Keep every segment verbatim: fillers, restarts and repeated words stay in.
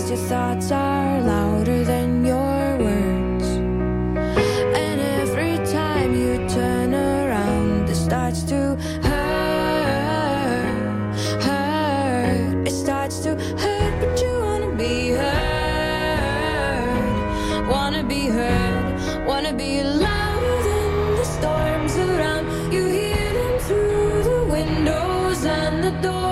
least your thoughts are louder than your words. And every time you turn around, it starts to hurt, hurt. It starts to hurt, but you wanna be heard, wanna be heard, wanna be louder than the storms around. You hear them through the windows and the doors.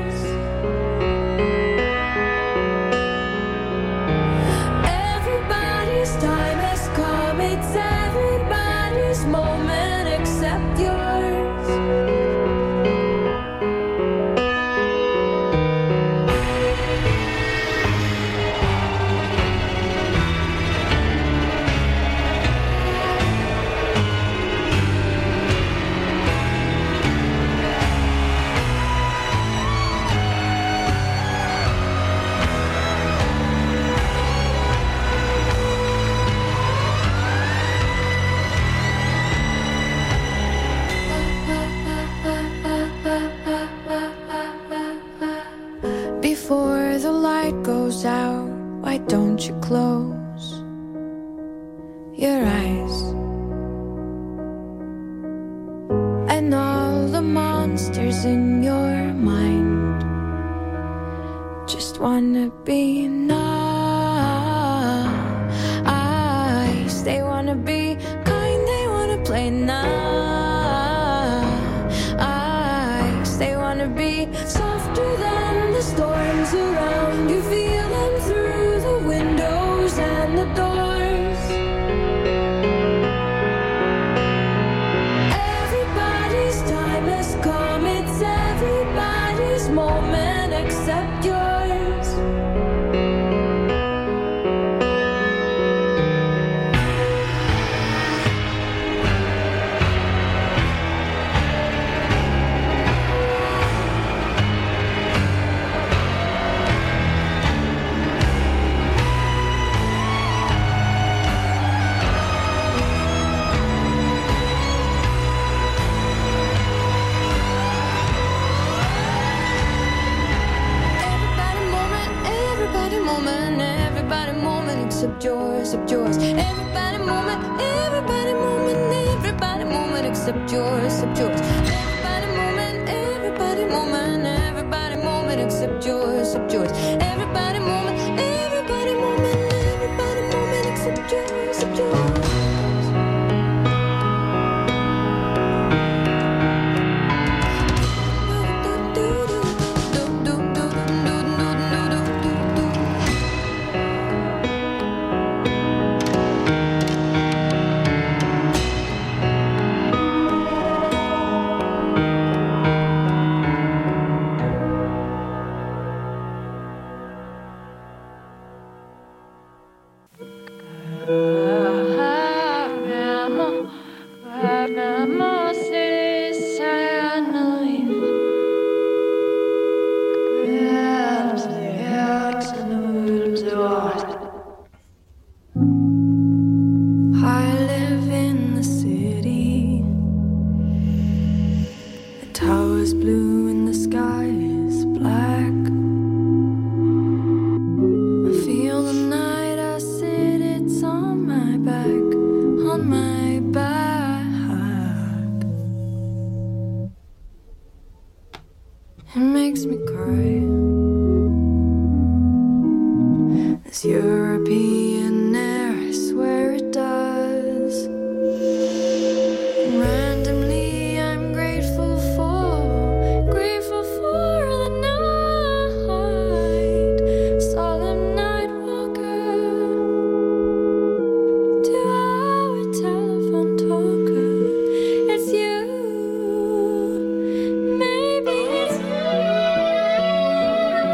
Moment except yours. Before the light goes out, why don't you close your eyes? And all the monsters in your mind just wanna be nice. They wanna be kind, they wanna play nice. They wanna be softer than the storms around. You feel them through the windows and the doors. Everybody's time has come. It's everybody's moment except yours. Except yours, except yours. Everybody moment, everybody moment, everybody moment except yours, except yours. Everybody moment, everybody moment, everybody moment except yours, except yours. Everybody moment, everybody moment, everybody moment except yours, except yours.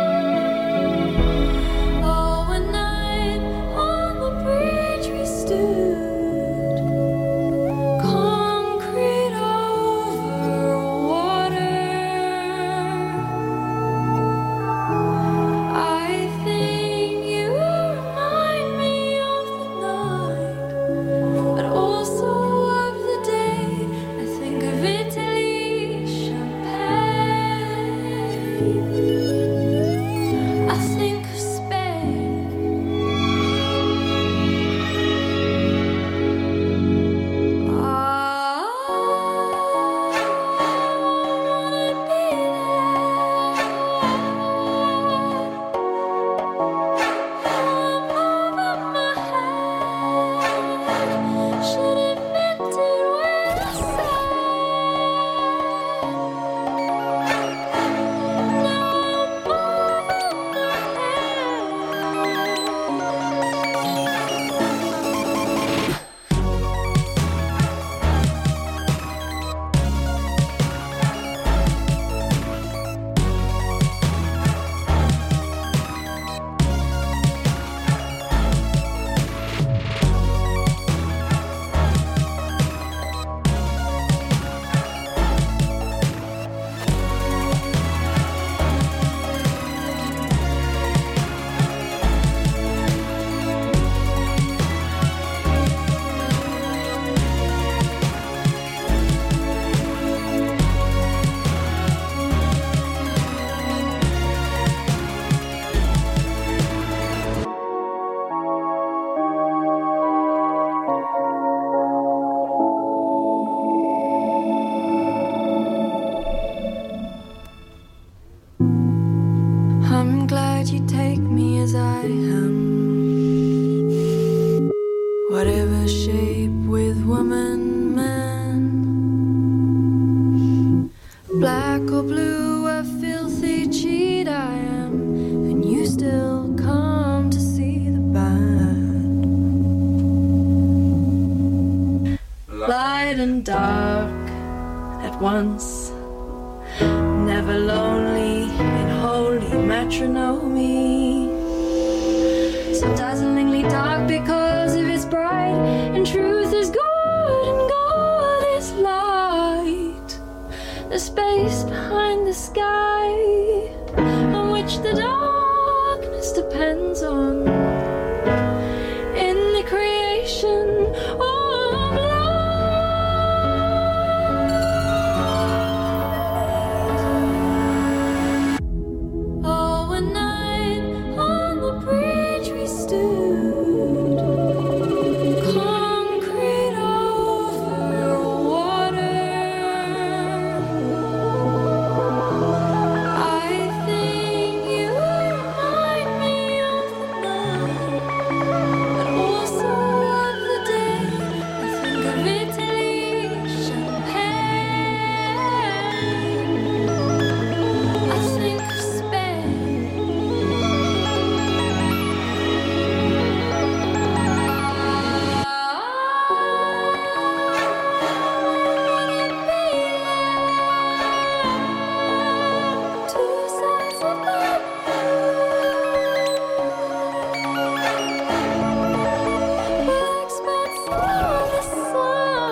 Still as I am. Whatever shape with woman, man, black or blue, a filthy cheat I am, and you still come to see the bad. Light and dark at once, never lonely in holy matrimony, so dazzlingly dark because of its bright, and truth is good and God is light, the space behind the sky on which the darkness depends on in the creation of light. Oh, one night on the bridge we stood, concrete over water. I think you remind me of the night, but also of the day. I think of Italy, Champagne. I think of Spain. Two sides of the black spots on the sun.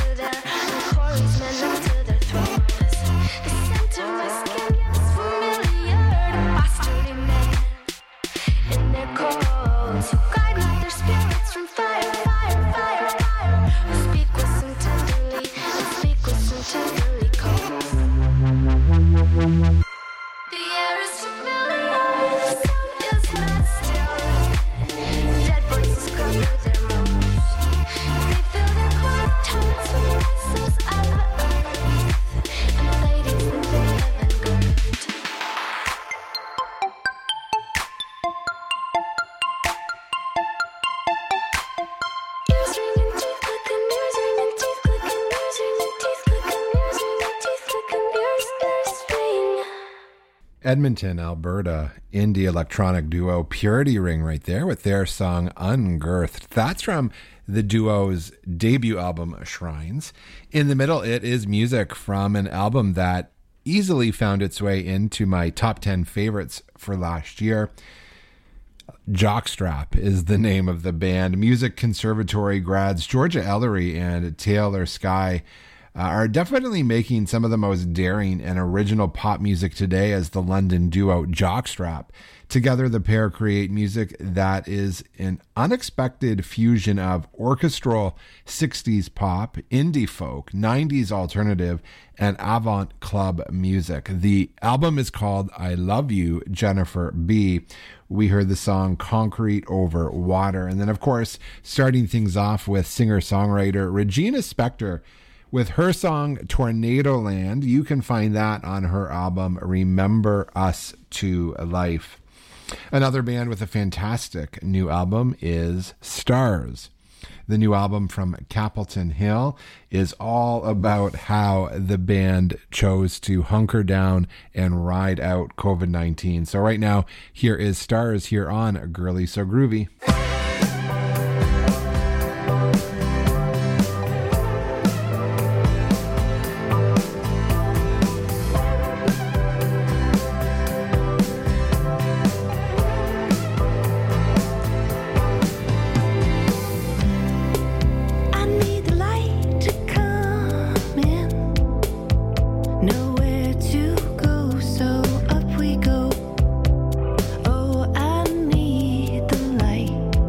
Familiar Edmonton, Alberta, indie electronic duo Purity Ring right there with their song Ungirthed. That's from the duo's debut album, Shrines. In the middle, it is music from an album that easily found its way into my top ten favorites for last year. Jockstrap is the name of the band. Music Conservatory grads Georgia Ellery and Taylor Sky Uh, are definitely making some of the most daring and original pop music today as the London duo Jockstrap. Together, the pair create music that is an unexpected fusion of orchestral sixties pop, indie folk, nineties alternative, and avant club music. The album is called I Love You, Jennifer B. We heard the song Concrete Over Water. And then, of course, starting things off with singer-songwriter Regina Spektor with her song Tornado Land. You can find that on her album Remember Us to Life. Another band with a fantastic new album is Stars. The new album from Capitol Hill is all about how the band chose to hunker down and ride out covid nineteen. So right now, here is Stars here on Girly So Groovy. Go. Oh, I need the light.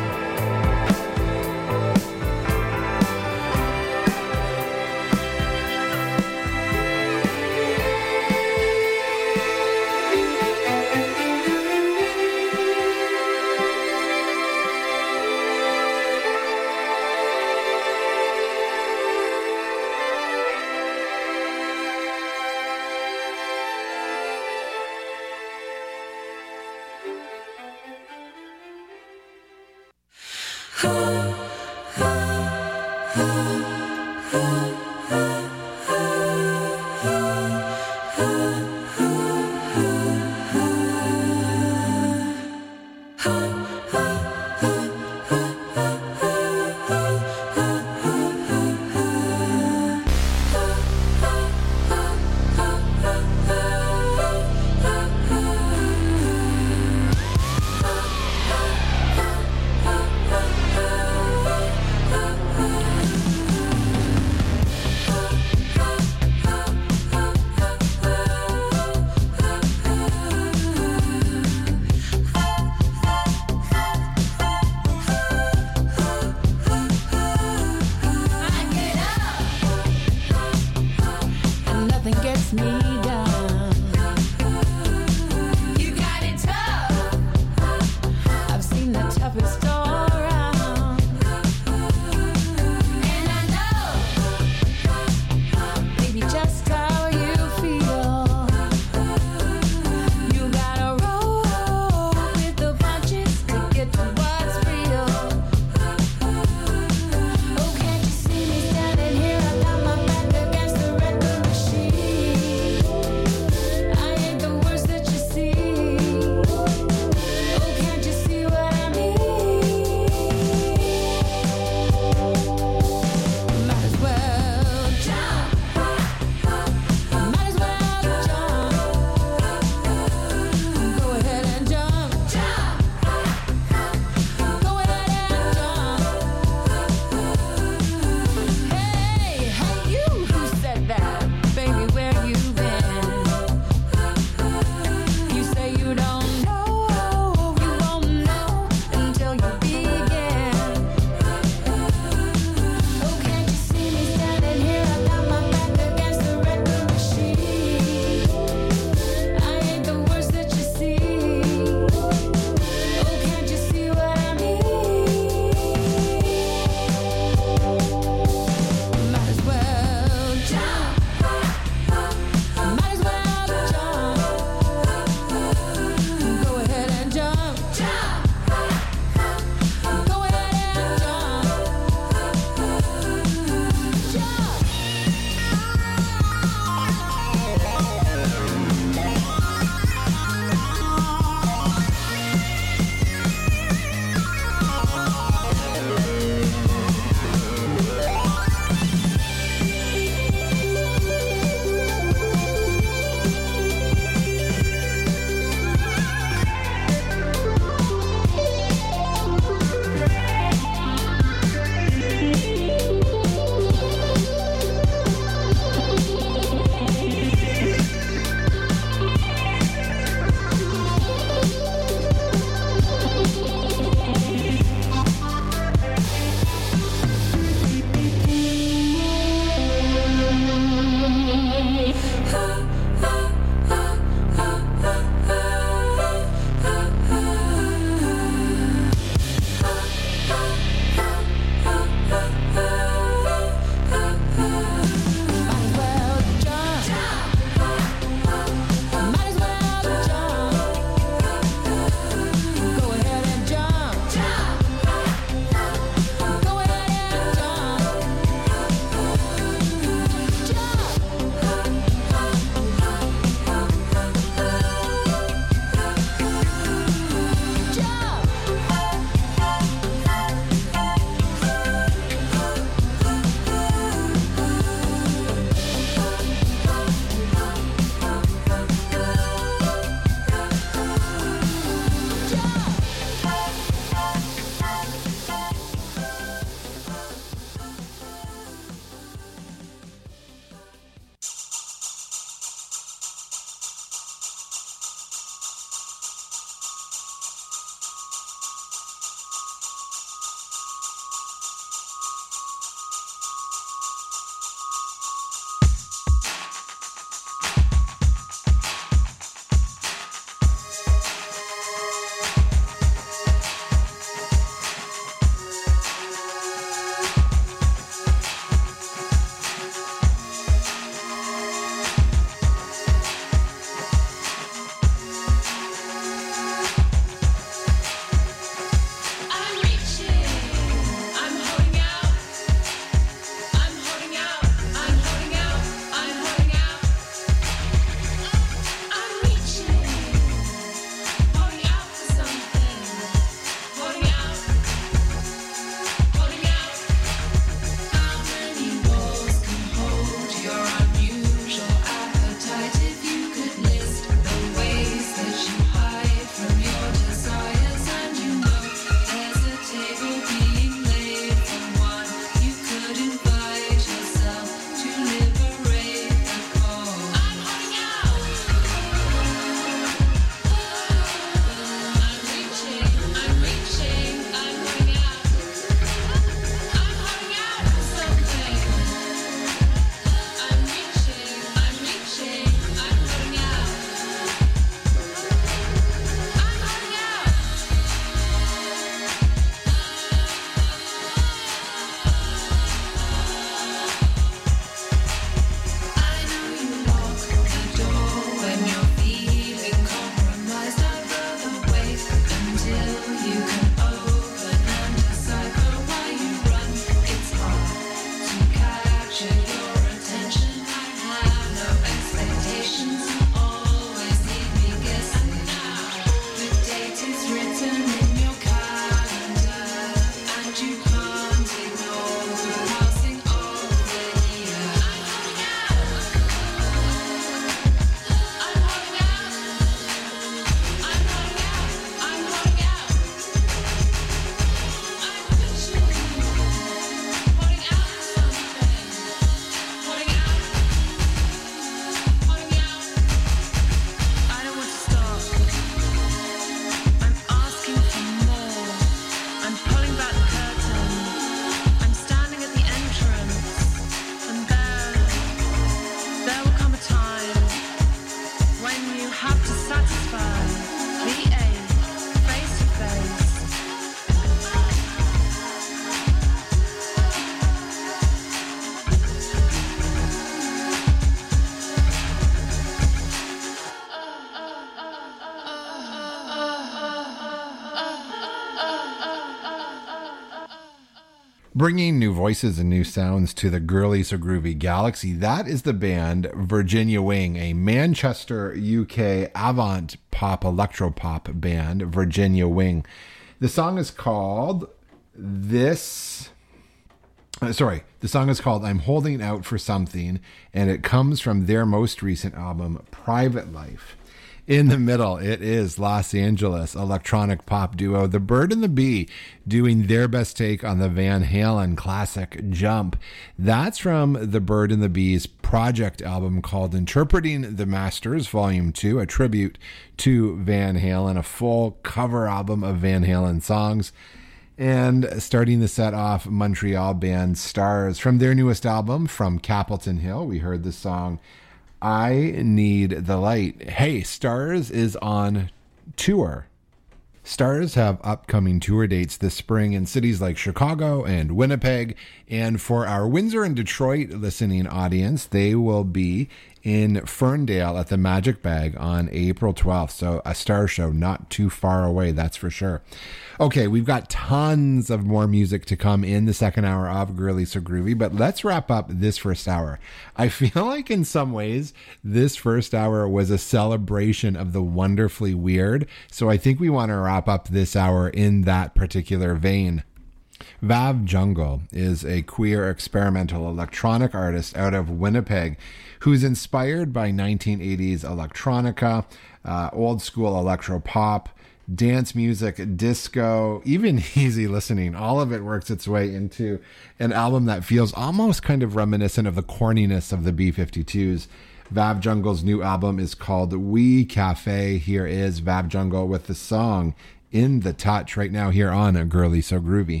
Bringing new voices and new sounds to the Girly So Groovy galaxy, that is the band Virginia Wing, a Manchester, U K avant pop electropop band, Virginia Wing. The song is called This... Uh, sorry, the song is called I'm Holding Out for Something, and it comes from their most recent album, Private Life. In the middle, it is Los Angeles electronic pop duo The Bird and the Bee doing their best take on the Van Halen classic Jump. That's from The Bird and the Bee's project album called Interpreting the Masters Volume two, a tribute to Van Halen, a full cover album of Van Halen songs. And starting the set off, Montreal band Stars. From their newest album, From Capitol Hill, we heard the song I Need the Light. Hey, Stars is on tour. Stars have upcoming tour dates this spring in cities like Chicago and Winnipeg. And for our Windsor and Detroit listening audience, they will be in Ferndale at the Magic Bag on April twelfth. So a Star show not too far away, that's for sure. Okay, we've got tons of more music to come in the second hour of Girly So Groovy, but let's wrap up this first hour. I feel like in some ways, this first hour was a celebration of the wonderfully weird, so I think we want to wrap up this hour in that particular vein. Vav Jungle is a queer experimental electronic artist out of Winnipeg who's inspired by nineteen eighties electronica, uh, old school electropop, dance music, disco, even easy listening. All of it works its way into an album that feels almost kind of reminiscent of the corniness of the B fifty-twos. Vav Jungle's new album is called We Cafe. Here is Vav Jungle with the song In the Touch right now here on Girly So Groovy.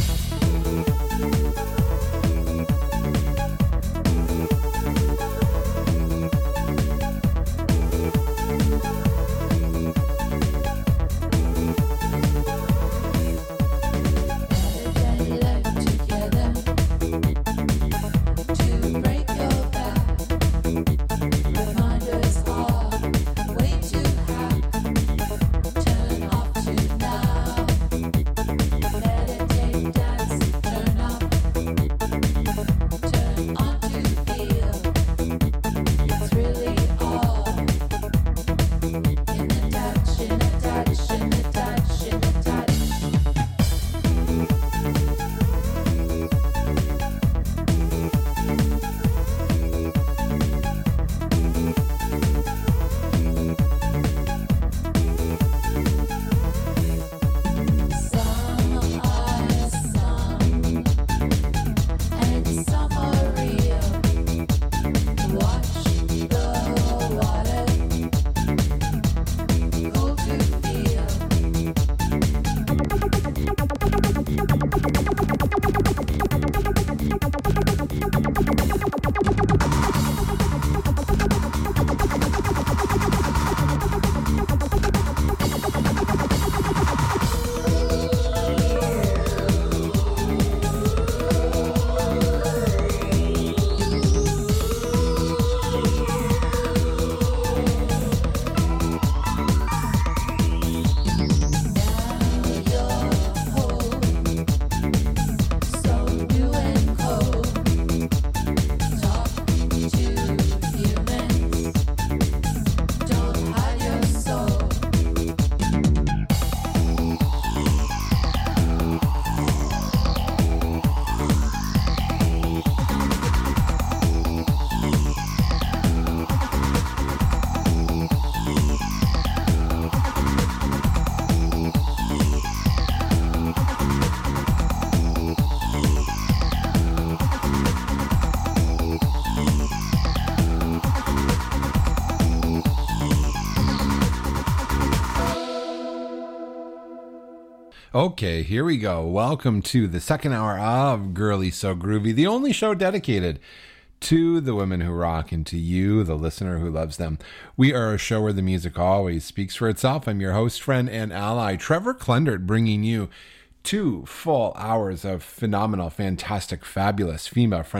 Okay, here we go. Welcome to the second hour of Girly So Groovy, the only show dedicated to the women who rock and to you, the listener who loves them. We are a show where the music always speaks for itself. I'm your host, friend, and ally, Trevor Klendert, bringing you two full hours of phenomenal, fantastic, fabulous female